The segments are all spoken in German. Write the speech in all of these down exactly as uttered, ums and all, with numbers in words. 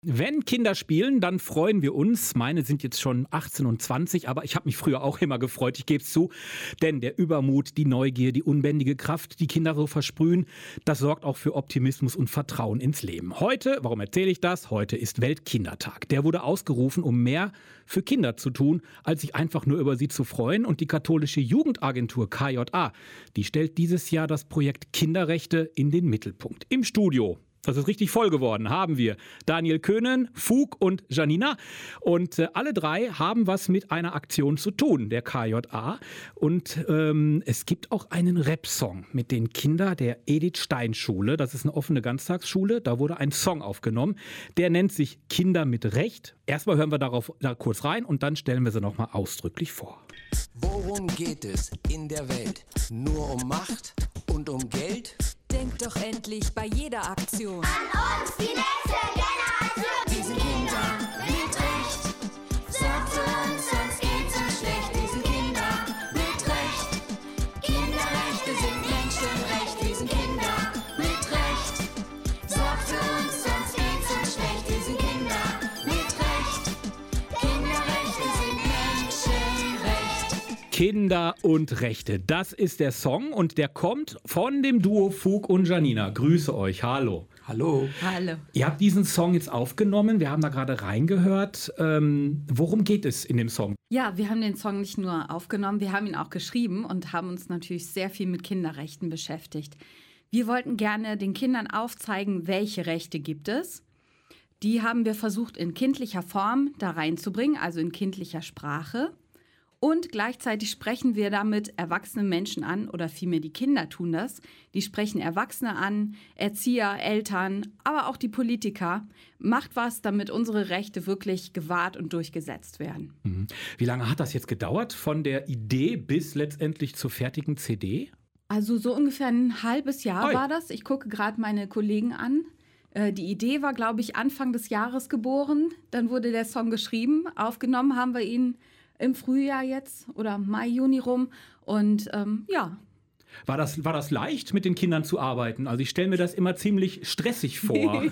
Wenn Kinder spielen, dann freuen wir uns. Meine sind jetzt schon achtzehn und zwanzig, aber ich habe mich früher auch immer gefreut, ich gebe es zu. Denn der Übermut, die Neugier, die unbändige Kraft, die Kinder so versprühen, das sorgt auch für Optimismus und Vertrauen ins Leben. Heute, warum erzähle ich das? Heute ist Weltkindertag. Der wurde ausgerufen, um mehr für Kinder zu tun, als sich einfach nur über sie zu freuen. Und die katholische Jugendagentur K J A, die stellt dieses Jahr das Projekt Kinderrechte in den Mittelpunkt. Im Studio. Das ist richtig voll geworden, haben wir Daniel Köhnen, Fug und Janina. Und äh, alle drei haben was mit einer Aktion zu tun, der K J A. Und ähm, es gibt auch einen Rap-Song mit den Kindern der Edith Stein Schule. Das ist eine offene Ganztagsschule. Da wurde ein Song aufgenommen. Der nennt sich Kinder mit Recht. Erstmal hören wir darauf da kurz rein und dann stellen wir sie nochmal ausdrücklich vor. Worum geht es in der Welt? Nur um Macht und um Geld? Denkt doch endlich bei jeder Aktion an uns, die nächste Generation. Diesen Kindern mit Recht. Sagt uns, sonst geht's uns schlecht. Diesen Kindern mit Recht. Kinderrechte sind Menschenrecht. Diesen Kindern mit Recht. Sagt uns, sonst geht's uns schlecht. Diesen Kindern mit Recht. Kinderrechte sind Menschenrecht. Kinder und Rechte, das ist der Song und der kommt von dem Duo Fug und Janina. Grüße euch, hallo. Hallo. Hallo. Ihr habt diesen Song jetzt aufgenommen, wir haben da gerade reingehört. Ähm, worum geht es in dem Song? Ja, wir haben den Song nicht nur aufgenommen, wir haben ihn auch geschrieben und haben uns natürlich sehr viel mit Kinderrechten beschäftigt. Wir wollten gerne den Kindern aufzeigen, welche Rechte gibt es. Die haben wir versucht in kindlicher Form da reinzubringen, also in kindlicher Sprache. Und gleichzeitig sprechen wir damit erwachsene Menschen an, oder vielmehr die Kinder tun das. Die sprechen Erwachsene an, Erzieher, Eltern, aber auch die Politiker. Macht was, damit unsere Rechte wirklich gewahrt und durchgesetzt werden. Mhm. Wie lange hat das jetzt gedauert, von der Idee bis letztendlich zur fertigen C D? Also so ungefähr ein halbes Jahr Oi. war das. Ich gucke gerade meine Kollegen an. Äh, die Idee war, glaube ich, Anfang des Jahres geboren. Dann wurde der Song geschrieben. Aufgenommen haben wir ihn im Frühjahr jetzt oder Mai, Juni rum. Und ähm, ja. War das, war das leicht, mit den Kindern zu arbeiten? Also ich stelle mir das immer ziemlich stressig vor.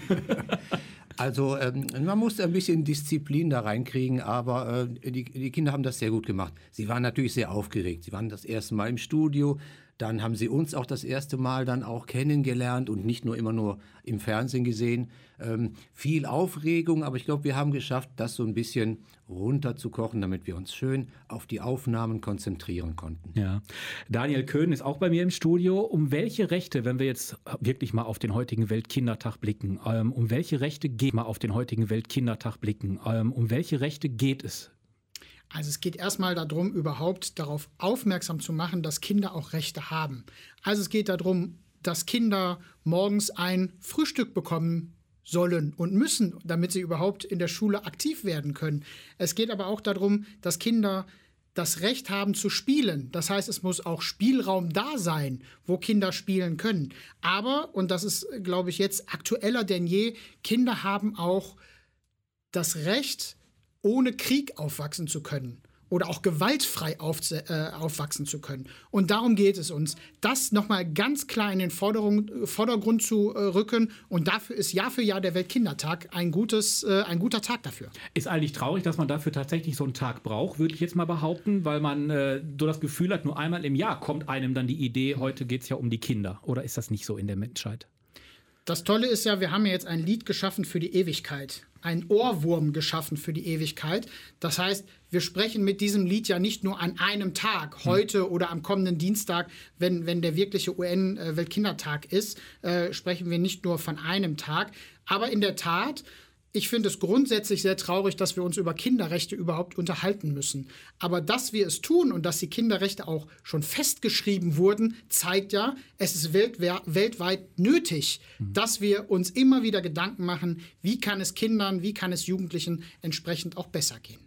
Also ähm, man musste ein bisschen Disziplin da reinkriegen, aber äh, die, die Kinder haben das sehr gut gemacht. Sie waren natürlich sehr aufgeregt. Sie waren das erste Mal im Studio. Dann haben sie uns auch das erste Mal dann auch kennengelernt und nicht nur immer nur im Fernsehen gesehen. Ähm, viel Aufregung, aber ich glaube, wir haben geschafft, das so ein bisschen runterzukochen, damit wir uns schön auf die Aufnahmen konzentrieren konnten. Ja. Daniel Köhn ist auch bei mir im Studio. Um welche Rechte, wenn wir jetzt wirklich mal auf den heutigen Weltkindertag blicken, ähm, um welche Rechte geht mal auf den heutigen Weltkindertag blicken, ähm, um welche Rechte geht es? Also es geht erstmal darum, überhaupt darauf aufmerksam zu machen, dass Kinder auch Rechte haben. Also es geht darum, dass Kinder morgens ein Frühstück bekommen sollen und müssen, damit sie überhaupt in der Schule aktiv werden können. Es geht aber auch darum, dass Kinder das Recht haben zu spielen. Das heißt, es muss auch Spielraum da sein, wo Kinder spielen können. Aber, und das ist, glaube ich, jetzt aktueller denn je, Kinder haben auch das Recht, ohne Krieg aufwachsen zu können oder auch gewaltfrei auf, äh, aufwachsen zu können. Und darum geht es uns, das nochmal ganz klar in den Forderung, Vordergrund zu äh, rücken. Und dafür ist Jahr für Jahr der Weltkindertag ein, gutes, äh, ein guter Tag dafür. Ist eigentlich traurig, dass man dafür tatsächlich so einen Tag braucht, würde ich jetzt mal behaupten, weil man äh, so das Gefühl hat, nur einmal im Jahr kommt einem dann die Idee, heute geht es ja um die Kinder. Oder ist das nicht so in der Menschheit? Das Tolle ist ja, wir haben ja jetzt ein Lied geschaffen für die Ewigkeit. Ein Ohrwurm geschaffen für die Ewigkeit. Das heißt, wir sprechen mit diesem Lied ja nicht nur an einem Tag, heute oder am kommenden Dienstag, wenn, wenn der wirkliche U N-Weltkindertag ist, äh, sprechen wir nicht nur von einem Tag. Aber in der Tat, ich finde es grundsätzlich sehr traurig, dass wir uns über Kinderrechte überhaupt unterhalten müssen. Aber dass wir es tun und dass die Kinderrechte auch schon festgeschrieben wurden, zeigt ja, es ist weltwe- weltweit nötig, mhm. dass wir uns immer wieder Gedanken machen, wie kann es Kindern, wie kann es Jugendlichen entsprechend auch besser gehen.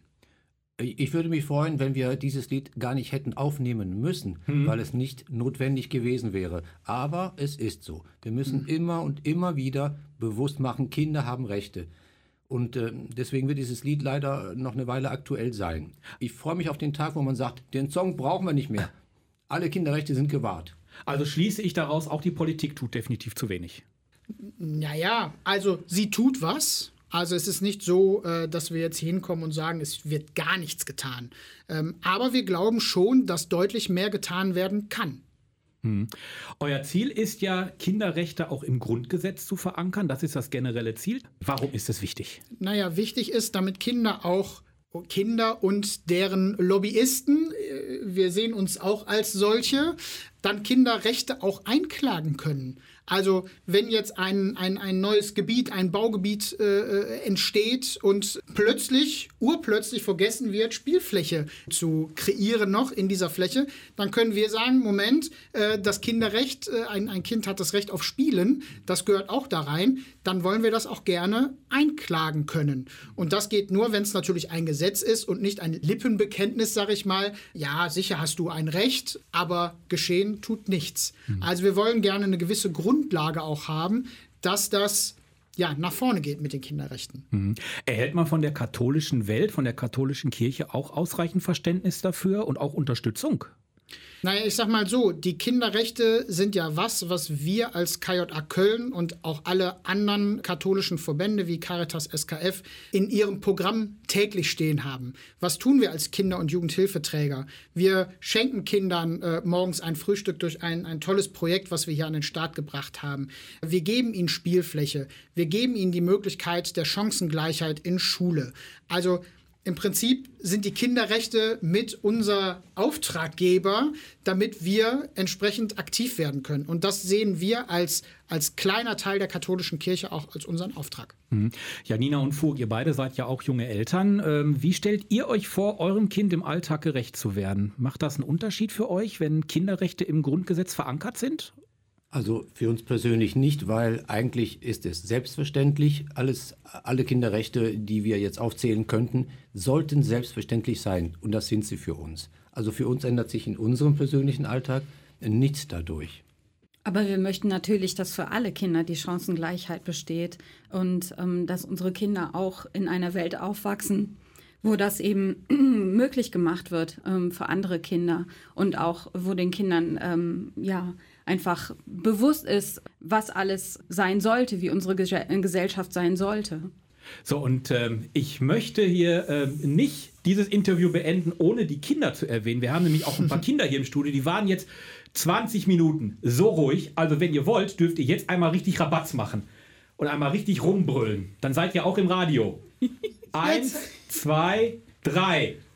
Ich würde mich freuen, wenn wir dieses Lied gar nicht hätten aufnehmen müssen, mhm. weil es nicht notwendig gewesen wäre. Aber es ist so. Wir müssen mhm. immer und immer wieder bewusst machen, Kinder haben Rechte. Und äh, deswegen wird dieses Lied leider noch eine Weile aktuell sein. Ich freue mich auf den Tag, wo man sagt, den Song brauchen wir nicht mehr. Alle Kinderrechte sind gewahrt. Also schließe ich daraus, auch die Politik tut definitiv zu wenig. Naja, also sie tut was. Also es ist nicht so, äh, dass wir jetzt hinkommen und sagen, es wird gar nichts getan. Ähm, aber wir glauben schon, dass deutlich mehr getan werden kann. Hm. Euer Ziel ist ja, Kinderrechte auch im Grundgesetz zu verankern. Das ist das generelle Ziel. Warum ist das wichtig? Naja, wichtig ist, damit Kinder auch Kinder und deren Lobbyisten, wir sehen uns auch als solche, dann Kinderrechte auch einklagen können. Also wenn jetzt ein, ein, ein neues Gebiet, ein Baugebiet äh, entsteht und plötzlich, urplötzlich vergessen wird, Spielfläche zu kreieren noch in dieser Fläche, dann können wir sagen, Moment, äh, das Kinderrecht, äh, ein, ein Kind hat das Recht auf Spielen, das gehört auch da rein, dann wollen wir das auch gerne einklagen können. Und das geht nur, wenn es natürlich ein Gesetz ist und nicht ein Lippenbekenntnis, sage ich mal, ja, sicher hast du ein Recht, aber geschehen tut nichts. Mhm. Also wir wollen gerne eine gewisse Grundlage auch haben, dass das ja, nach vorne geht mit den Kinderrechten. Mhm. Erhält man von der katholischen Welt, von der katholischen Kirche auch ausreichend Verständnis dafür und auch Unterstützung? Naja, ich sag mal so, die Kinderrechte sind ja was, was wir als K J A Köln und auch alle anderen katholischen Verbände wie Caritas S K F in ihrem Programm täglich stehen haben. Was tun wir als Kinder- und Jugendhilfeträger? Wir schenken Kindern äh, morgens ein Frühstück durch ein, ein tolles Projekt, was wir hier an den Start gebracht haben. Wir geben ihnen Spielfläche. Wir geben ihnen die Möglichkeit der Chancengleichheit in Schule. Also im Prinzip sind die Kinderrechte mit unser Auftraggeber, damit wir entsprechend aktiv werden können. Und das sehen wir als, als kleiner Teil der katholischen Kirche auch als unseren Auftrag. Mhm. Janina und Fug, ihr beide seid ja auch junge Eltern. Ähm, wie stellt ihr euch vor, eurem Kind im Alltag gerecht zu werden? Macht das einen Unterschied für euch, wenn Kinderrechte im Grundgesetz verankert sind? Also für uns persönlich nicht, weil eigentlich ist es selbstverständlich. Alles, alle Kinderrechte, die wir jetzt aufzählen könnten, sollten selbstverständlich sein. Und das sind sie für uns. Also für uns ändert sich in unserem persönlichen Alltag nichts dadurch. Aber wir möchten natürlich, dass für alle Kinder die Chancengleichheit besteht und ähm, dass unsere Kinder auch in einer Welt aufwachsen, wo das eben möglich gemacht wird ähm, für andere Kinder und auch wo den Kindern ähm, ja einfach bewusst ist, was alles sein sollte, wie unsere Ge- Gesellschaft sein sollte. So, und ähm, ich möchte hier ähm, nicht dieses Interview beenden, ohne die Kinder zu erwähnen. Wir haben nämlich auch ein paar Kinder hier im Studio, die waren jetzt zwanzig Minuten so ruhig. Also wenn ihr wollt, dürft ihr jetzt einmal richtig Rabatz machen und einmal richtig rumbrüllen. Dann seid ihr auch im Radio. Eins, zwei, drei.